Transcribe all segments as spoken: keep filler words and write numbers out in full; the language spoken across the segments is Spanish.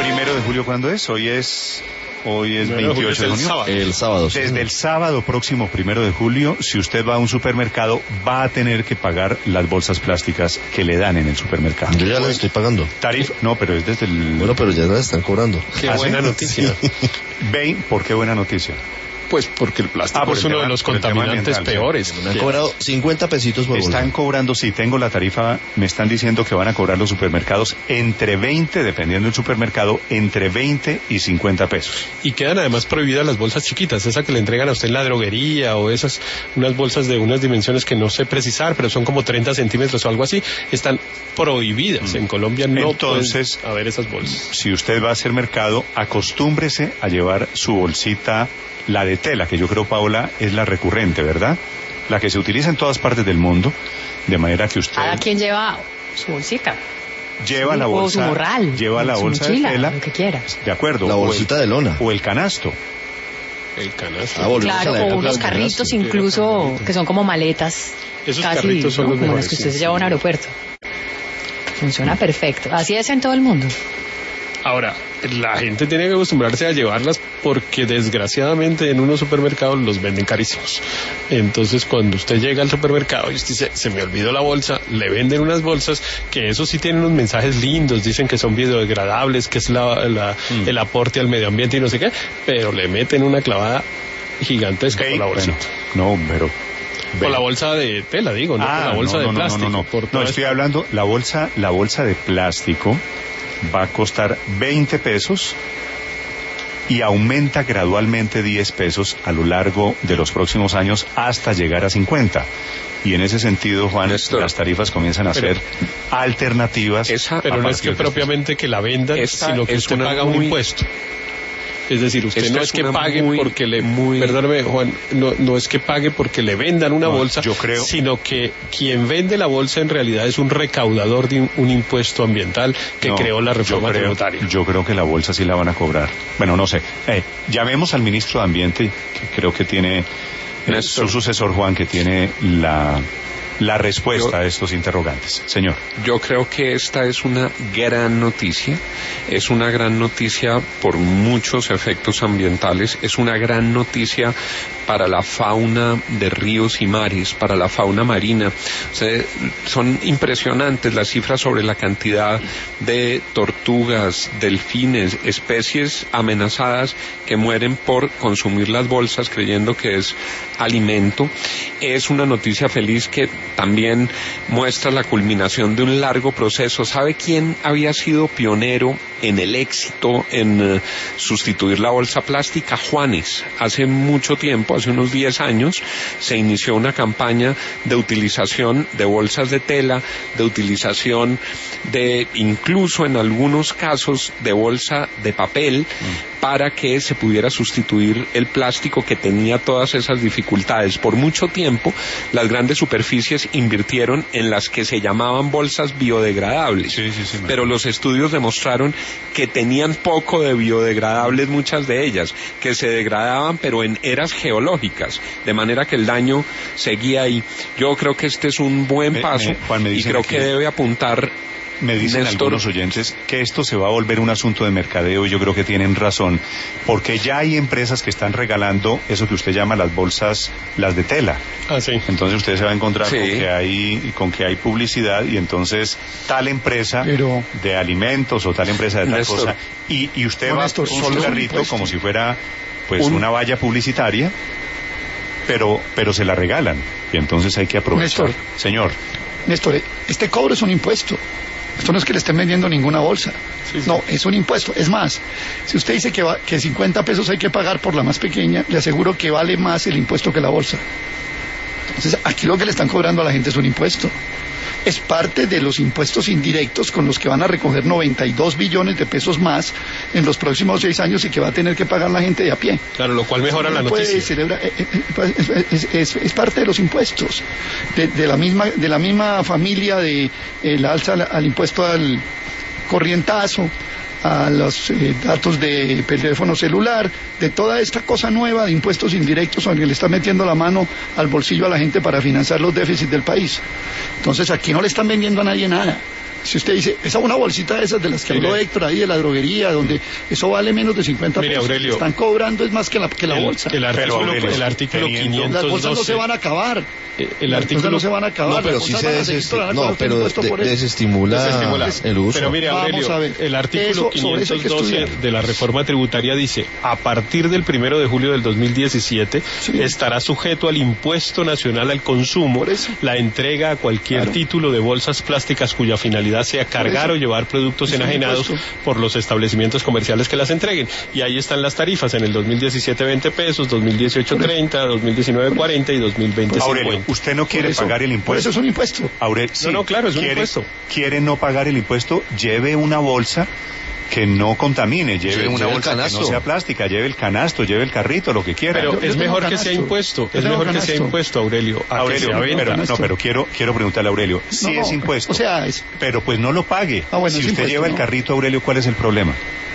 Primero de julio, ¿cuándo es? Hoy es... Hoy es veintiocho de junio. Sábado. El sábado. Sí. Desde el sábado próximo, primero de julio, si usted va a un supermercado, va a tener que pagar las bolsas plásticas que le dan en el supermercado. Yo ya las estoy pagando. Tarifa, no, pero es desde el... Bueno, pero ya las están cobrando. Qué ¿Ah, buena sí? noticia. Ve, ¿por qué buena noticia? Pues porque el plástico ah, es uno tema, de los contaminantes ambiental, peores. Sí. Me han cobrado cincuenta pesitos por bolsa. Están cobrando, si tengo la tarifa, me están diciendo que van a cobrar los supermercados entre veinte, dependiendo del supermercado, entre veinte y cincuenta pesos. Y quedan además prohibidas las bolsas chiquitas, esa que le entregan a usted en la droguería o esas, unas bolsas de unas dimensiones que no sé precisar, pero son como treinta centímetros o algo así, están prohibidas. Mm. En Colombia no Entonces, pueden haber esas bolsas. Si usted va a hacer mercado, acostúmbrese a llevar su bolsita, la de tela, que yo creo, Paola, es la recurrente, ¿verdad? La que se utiliza en todas partes del mundo, de manera que usted... Cada quien lleva su bolsita. Lleva sí, la bolsa... O su morral. Lleva la bolsa mochila, de tela. Lo que quiera. De acuerdo. La bolsita el, de lona. O el canasto. El canasto. Ah, claro, o unos carritos canasto. Incluso, que son como maletas. Esos casi, carritos son ¿no? los como mejores. los que usted se lleva a un aeropuerto. Funciona perfecto. Así es en todo el mundo. Ahora, la gente tiene que acostumbrarse a llevarlas porque desgraciadamente en unos supermercados los venden carísimos. Entonces cuando usted llega al supermercado y usted dice, se me olvidó la bolsa, le venden unas bolsas que eso sí tienen unos mensajes lindos, dicen que son biodegradables, que es la, la, mm. el aporte al medio ambiente y no sé qué, pero le meten una clavada gigantesca con la bolsita. No, pero... O la bolsa de tela, digo, no ah, con la bolsa no, no, de plástico. No, no, no, no. no estoy esto. hablando, la bolsa, la bolsa de plástico va a costar veinte pesos y aumenta gradualmente diez pesos a lo largo de los próximos años hasta llegar a cincuenta. Y en ese sentido, Juan, Néstor, las tarifas comienzan a pero, ser alternativas. Esa, pero no es que propiamente que la vendan, esta, sino que usted paga muy... un impuesto. Es decir, usted Esta no es, es que pague muy, porque le... Muy... Perdóneme, Juan, no, no es que pague porque le vendan una no, bolsa, yo creo... sino que quien vende la bolsa en realidad es un recaudador de un, un impuesto ambiental que no, creó la reforma yo creo, tributaria. Yo creo que la bolsa sí la van a cobrar. Bueno, no sé. Eh, llamemos al ministro de Ambiente, que creo que tiene... Eh, su sucesor, Juan, que tiene la... la respuesta yo, a estos interrogantes. Señor. Yo creo que esta es una gran noticia, es una gran noticia por muchos efectos ambientales, es una gran noticia para la fauna de ríos y mares, para la fauna marina. O sea, son impresionantes las cifras sobre la cantidad de tortugas, delfines, especies amenazadas que mueren por consumir las bolsas creyendo que es alimento. Es una noticia feliz que también muestra la culminación de un largo proceso. ¿Sabe quién había sido pionero en el éxito en uh, sustituir la bolsa plástica? Juanes. Hace mucho tiempo, hace unos diez años, se inició una campaña de utilización de bolsas de tela, de utilización de, incluso en algunos casos, de bolsa de papel, mm. para que se pudiera sustituir el plástico que tenía todas esas dificultades. Por mucho tiempo, las grandes superficies invirtieron en las que se llamaban bolsas biodegradables, sí, sí, sí, pero los estudios demostraron que tenían poco de biodegradables muchas de ellas, que se degradaban pero en eras geológicas, de manera que el daño seguía ahí. Yo creo que este es un buen me, paso me, Juan, me y creo que, que debe apuntar. Me dicen Néstor, algunos oyentes que esto se va a volver un asunto de mercadeo y yo creo que tienen razón, porque ya hay empresas que están regalando eso que usted llama las bolsas, las de tela. Ah, sí. Entonces usted se va a encontrar sí. con que hay con que hay publicidad y entonces tal empresa Pero, de alimentos o tal empresa de tal Néstor, cosa y, y usted no, va Néstor, con su carrito como si fuera pues un... una valla publicitaria, pero pero se la regalan y entonces hay que aprovechar. Néstor, Señor. Néstor, este cobro es un impuesto. Esto no es que le estén vendiendo ninguna bolsa. Sí, sí. No, es un impuesto. Es más, si usted dice que, va, que cincuenta pesos hay que pagar por la más pequeña, le aseguro que vale más el impuesto que la bolsa. Entonces, aquí lo que le están cobrando a la gente es un impuesto. Es parte de los impuestos indirectos con los que van a recoger noventa y dos billones de pesos más en los próximos seis años y que va a tener que pagar la gente de a pie. Claro, lo cual mejora la noticia. Celebra, es, es, es, es parte de los impuestos, de, de, la, misma, de la misma familia de el alza al, al impuesto al corrientazo, a los eh, datos de teléfono celular, de toda esta cosa nueva de impuestos indirectos donde le está metiendo la mano al bolsillo a la gente para financiar los déficits del país. Entonces aquí no le están vendiendo a nadie nada. si usted dice, esa una bolsita de esas de las que habló Héctor ahí de la droguería, donde eso vale menos de cincuenta Mire, pesos, Aurelio, están cobrando es más que la, que la el, bolsa. El artículo, Aurelio, el artículo quinientos doce, las bolsas no se van a acabar. El las artículo bolsas no se van a acabar. No, pero las sí bolsas se van a seguir desesti- todavía no, con pero impuesto de- por eso. desestimula, Desestimula. el uso. Pero mire, Vamos Aurelio, a ver. el artículo Eso, sobre eso hay que quinientos doce estudiar. de la reforma tributaria dice, a partir del primero de julio del dos mil diecisiete, Sí. estará sujeto al impuesto nacional al consumo Por eso. la entrega a cualquier Claro. título de bolsas plásticas cuya finalidad sea cargar eso. o llevar productos Es un enajenados impuesto. por los establecimientos comerciales que las entreguen. Y ahí están las tarifas, en el dos mil diecisiete veinte pesos, dos mil dieciocho treinta, dos mil diecinueve cuarenta y dos mil veinte Aurelio, cincuenta. usted no quiere Por eso- pagar el Por impuesto. eso es un impuesto. Aurelio, sí, no, claro, es un quiere, impuesto. quiere no pagar el impuesto, lleve una bolsa que no contamine, lleve Lleve una el bolsa que canasto. no sea plástica, lleve el canasto, lleve el carrito, lo que quiera. Pero Yo- yo es tengo mejor que canasto. sea impuesto, Yo es tengo mejor que sea canasto. impuesto, Aurelio, a Aurelio, que sea venta. pero, no, Canasto. pero quiero, quiero preguntarle a Aurelio, si No, es no, impuesto, O sea, es... pero pues no lo pague. Ah, bueno, si es usted impuesto, lleva el ¿no? carrito, Aurelio, ¿cuál es el problema?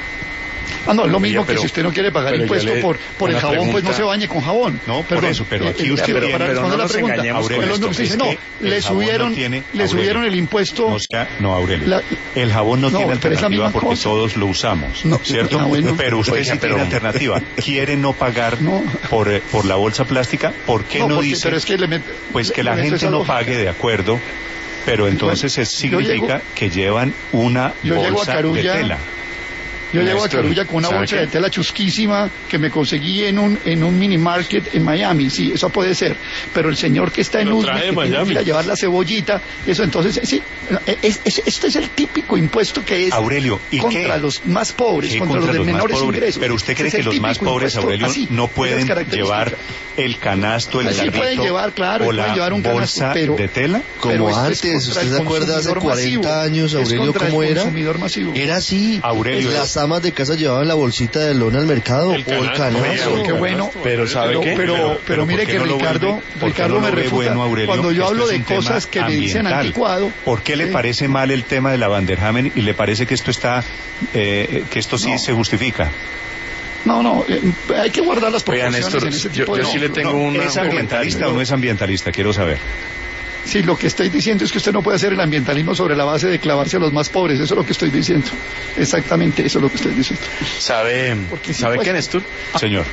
Ah, no, es lo mismo Oye, pero- que si usted no quiere pagar pero yo impuesto le- por, por el una jabón, pues no pregunta. se bañe con jabón. No, por Perdón, eso, pero eh, aquí eh, usted pero tiene- para pero responder no la nos pregunta, engañemos Aurelio, pero esto usted dice, es no, que el le jabón no subieron, tiene- le Aurelio, subieron el impuesto. No, sea, no Aurelio. La- el jabón no, No, tiene pero es la alternativa misma porque cosa. todos lo usamos, No, ¿cierto? ah, bueno. Pero usted Oiga, sí pero- tiene alternativa. ¿Quiere no pagar No. por, eh, por la bolsa plástica? ¿Por qué no, No, porque- dice pero es que le met- pues que le- la le meto gente esa no lógica. pague de acuerdo? Pero entonces Bueno, eso yo significa llego- que llevan una yo llego a bolsa de Carulla, tela. Yo llego a Néstor, Carulla con una ¿sabe bolsa qué? de tela chusquísima que me conseguí en un en un mini market en Miami, sí, eso puede ser. Pero el señor que está en Lo Uzbek, trae que de tiene que Miami. ir a llevar la cebollita, eso entonces, sí, es, es- este es el típico impuesto que es Aurelio, ¿y contra qué? los más pobres, ¿Qué contra, los de más menores pobres? ingresos. Pero usted cree Ese que es el los más típico pobres, impuesto Aurelio, así, no esas pueden características. llevar el canasto, el Sí, carrito pueden llevar, claro, o pueden la llevar un canasto, bolsa pero- de tela? Pero Como esto es antes, contra ¿usted el se acuerda hace consumidor cuarenta masivo. años, Es Aurelio, contra el cómo era? consumidor masivo. Era así. Aurelio, Las amas de casa llevaban la bolsita de lona al mercado El o el canasto. canasto. Oiga, Qué bueno. Pero ¿sabe pero, qué? Pero, pero, Pero- pero mire ¿por qué que no lo Ricardo, vuelve- por qué Ricardo no me lo ve refuta. bueno, Aurelio? Cuando yo Esto hablo es de un tema cosas que me dicen ambiental. anticuado. ¿Por qué le sí. parece mal el tema de la Vanderhamen y le parece que esto está, eh, que esto sí No. se justifica? No, no, eh, hay que guardar las Oiga, proporciones Néstor, en ese yo- tipo de yo sí le cosas. tengo No, una- ¿Es un ambientalista comentario. o no es ambientalista? Quiero saber. Sí, lo que estoy diciendo es que usted no puede hacer el ambientalismo sobre la base de clavarse a los más pobres. Eso es lo que estoy diciendo. Exactamente, eso es lo que estoy diciendo. ¿Sabe, Porque es ¿sabe qué, impuesto. Néstor? Señor.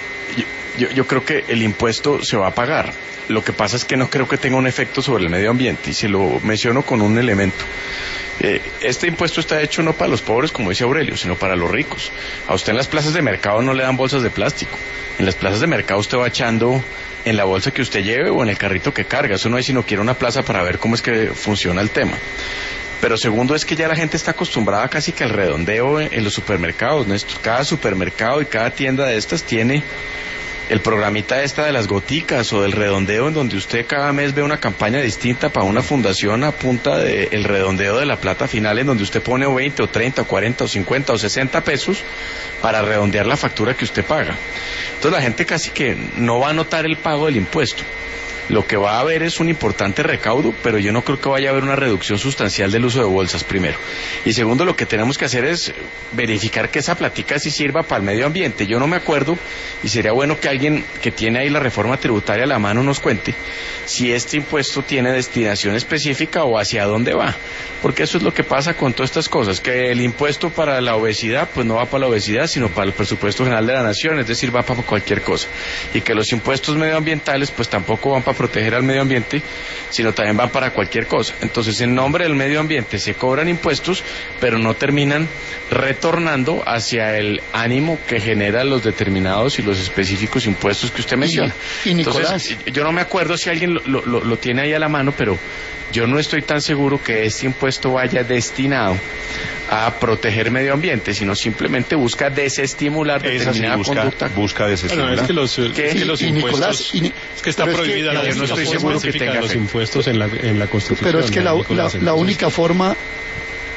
Yo, yo creo que el impuesto se va a pagar. Lo que pasa es que no creo que tenga un efecto sobre el medio ambiente y se lo menciono con un elemento. Eh, este impuesto está hecho no para los pobres, como dice Aurelio, sino para los ricos. A usted en las plazas de mercado no le dan bolsas de plástico. En las plazas de mercado usted va echando en la bolsa que usted lleve o en el carrito que carga. Eso no hay sino que ir a una plaza para ver cómo es que funciona el tema. Pero segundo es que ya la gente está acostumbrada casi que al redondeo en los supermercados, Néstor. Cada supermercado y cada tienda de estas tiene el programita esta de las goticas o del redondeo, en donde usted cada mes ve una campaña distinta para una fundación a punta del redondeo de la plata final, en donde usted pone o veinte o treinta o cuarenta o cincuenta o sesenta pesos para redondear la factura que usted paga. Entonces la gente casi que no va a notar el pago del impuesto. Lo que va a haber es un importante recaudo, pero yo no creo que vaya a haber una reducción sustancial del uso de bolsas, primero. Y segundo, lo que tenemos que hacer es verificar que esa platica sí sirva para el medio ambiente. Yo no me acuerdo, y sería bueno que alguien que tiene ahí la reforma tributaria a la mano nos cuente si este impuesto tiene destinación específica o hacia dónde va. Porque eso es lo que pasa con todas estas cosas, que el impuesto para la obesidad, pues no va para la obesidad, sino para el presupuesto general de la nación, es decir, va para cualquier cosa. Y que los impuestos medioambientales, pues tampoco van para proteger al medio ambiente, sino también van para cualquier cosa. Entonces, en nombre del medio ambiente se cobran impuestos, pero no terminan retornando hacia el ánimo que generan los determinados y los específicos impuestos que usted menciona. Y, y Nicolás, Entonces, yo no me acuerdo si alguien lo, lo, lo tiene ahí a la mano, pero yo no estoy tan seguro que este impuesto vaya destinado a proteger medio ambiente, sino simplemente busca desestimular Esa sí determinada busca, conducta. busca Bueno, desestimular. es que los, ¿Qué? es que los Y- y impuestos... Nicolás, y Ni- es que está pero es que- prohibida la yo no estoy definición seguro que específica tenga de los efecto. impuestos en la, en la Constitución. pero es que la, Nicolás, la- la entonces- única forma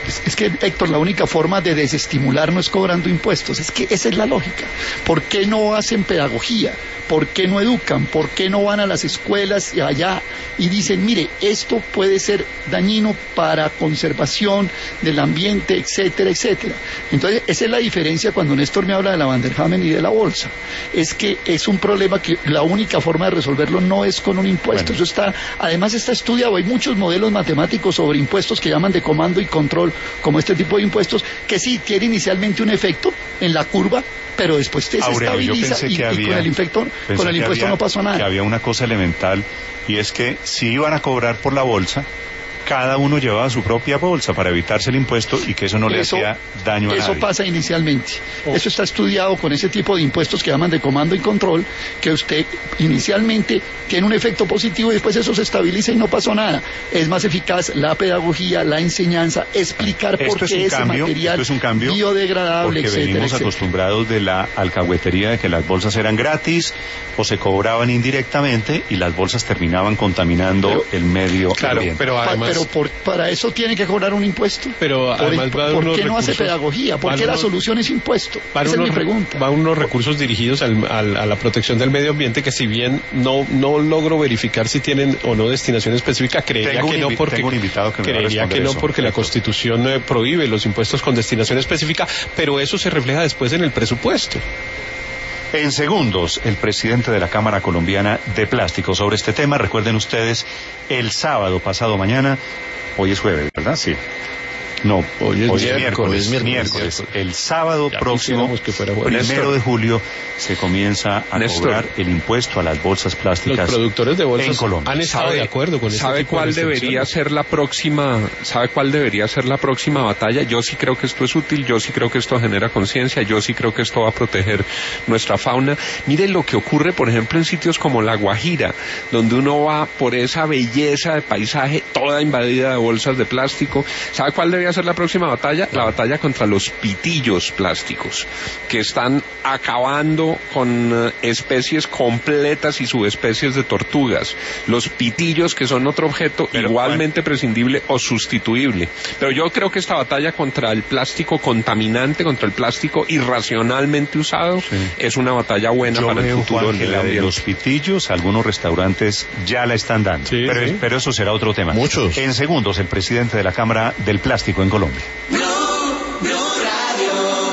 Es, es que, Héctor, la única forma de desestimular no es cobrando impuestos. Es que esa es la lógica. ¿Por qué no hacen pedagogía? ¿Por qué no educan? ¿Por qué no van a las escuelas y allá y dicen, mire, esto puede ser dañino para conservación del ambiente, etcétera, etcétera? Entonces, esa es la diferencia cuando Néstor me habla de la Vanderhamen y de la bolsa. Es que es un problema que la única forma de resolverlo no es con un impuesto. Bueno. Eso está, además está estudiado, hay muchos modelos matemáticos sobre impuestos que llaman de comando y control, como este tipo de impuestos, que sí tiene inicialmente un efecto en la curva, pero después te se Aurelio, estabiliza y, había, y con el, infecto, con el impuesto había, no pasó nada. Que había una cosa elemental, y es que si iban a cobrar por la bolsa, cada uno llevaba su propia bolsa para evitarse el impuesto y que eso no eso, le hacía daño a eso nadie. Eso pasa inicialmente. Oh. Eso está estudiado con ese tipo de impuestos que llaman de comando y control, que usted inicialmente tiene un efecto positivo y después eso se estabiliza y no pasó nada. Es más eficaz la pedagogía, la enseñanza, explicar esto por qué es ese cambio, material es un cambio biodegradable, porque etcétera, venimos etcétera. acostumbrados de la alcahuetería de que las bolsas eran gratis o se cobraban indirectamente y las bolsas terminaban contaminando pero, el medio claro, ambiente. Pero además, pero por, para eso tiene que cobrar un impuesto. Pero además ¿Por, va a ¿por unos qué no recursos, hace pedagogía? ¿Por qué unos, la solución es impuesto? Esa unos, es mi pregunta. Va unos recursos dirigidos al, al, a la protección del medio ambiente que si bien no no logro verificar si tienen o no destinación específica, creería tengo que no porque tengo un invitado que me creería que no eso. porque la Constitución eh, prohíbe los impuestos con destinación específica, pero eso se refleja después en el presupuesto. En segundos, el presidente de la Cámara Colombiana de Plástico sobre este tema. Recuerden ustedes, el sábado pasado mañana, hoy es jueves, ¿verdad? Sí. No, hoy es, hoy miércoles, es miércoles, miércoles, miércoles. El sábado ya próximo, que fuera primero de julio, se comienza a Néstor, cobrar el impuesto a las bolsas plásticas. Los productores de bolsas en Colombia. han estado ¿Sabe, de acuerdo con ¿Sabe este cuál debería ser la próxima? ¿Sabe cuál debería ser la próxima batalla? Yo sí creo que esto es útil, yo sí creo que esto genera conciencia, yo sí creo que esto va a proteger nuestra fauna. Miren lo que ocurre, por ejemplo, en sitios como La Guajira, donde uno va por esa belleza de paisaje toda invadida de bolsas de plástico. ¿Sabe cuál debería ser la próxima batalla? La batalla contra los pitillos plásticos, que están acabando con uh, especies completas y subespecies de tortugas. Los pitillos, que son otro objeto Pero, igualmente bueno. prescindible o sustituible. Pero yo creo que esta batalla contra el plástico contaminante, contra el plástico irracionalmente usado, sí. es una batalla buena yo para veo, el futuro Juan, del que la de los pitillos, algunos restaurantes ya la están dando. Sí, pero, sí. pero eso será otro tema. Muchos. En segundos, el presidente de la Cámara del Plástico en Colombia.